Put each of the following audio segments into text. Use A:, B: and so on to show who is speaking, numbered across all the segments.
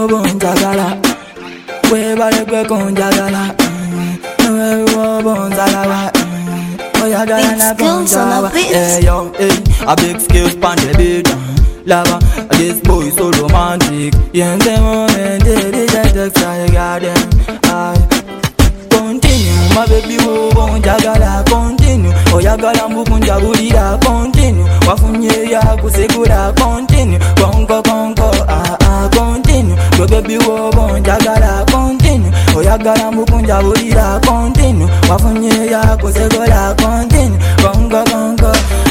A: wobo njagala webale gwe konjagala wobo nzalawa oyagala na konjawa. Hey yo, hey, a big skills pan the beat. Lava, this boy so romantic. Yeah, the moment they text I got them. Continue, my baby, wobo njagala continue. Oyagala mbukunja bulira continue. Wafunye ya kusegura continue. Konko continue. Go baby wobo njagala continue. Oyagala mbukunja bulira continue. Wafunye ya kusegura continue. Konko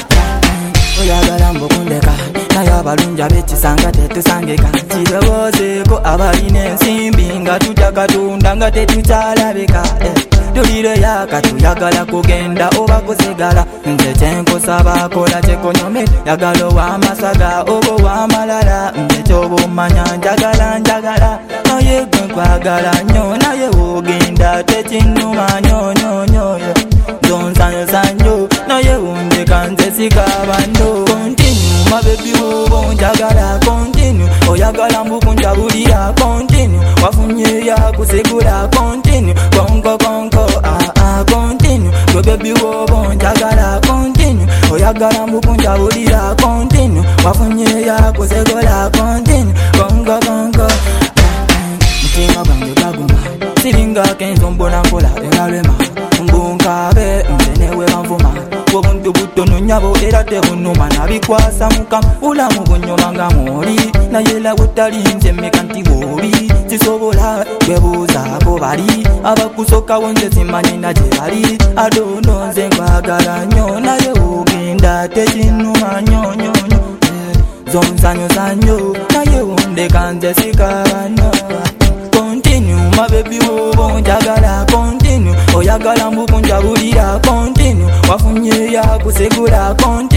A: oyagala mbukundeka naye abalunja b'ekisanga tetusangika kirowoozeko abalina ensimbi nga tutya Katonda nga tetukyalabika. Tulire yaka tuyagala kugenda oba kusigala nze kyenkusaba kola kyekonyome yagala ow'amasaga oba ow'amalala nze kyoba omanya njagala naye gwe nkwagala nnyo naye wogenda tekinnuma nyonyonyoyo zonsanyosa nnyo naye wundeka nze sikaba nnyo. Continue my baby wobo njagala continue. Oyagala mbukunja bulira continue. Wafunye ya kusegula continue. Konko continue. Go baby wobo njagala continue. Oyagala mbukunja bulira continue. Wafunye ya kusegula continue. Konko mtima gwange gaguma siringa kenzo mbona nkola engalema mbunkabe nzenewe banvuma obuntu butono nyabo era tebunuma nabikwasa mukama ulamu bunyoma nga mwoli naye la butalinze meka nti bwoli sisobola bebuuzaako bali abakusokawo nze simanyi na gye bali adono nze nkwagala nnyo naye ogenda tekinnuma nyonyonyo zonsanyosa nnyo naye wundeka nze sikaba nnyo. Continue my baby wobo njagala continue. Oyagala mbukunja bulira continue. Wafunye ya kusegula continue.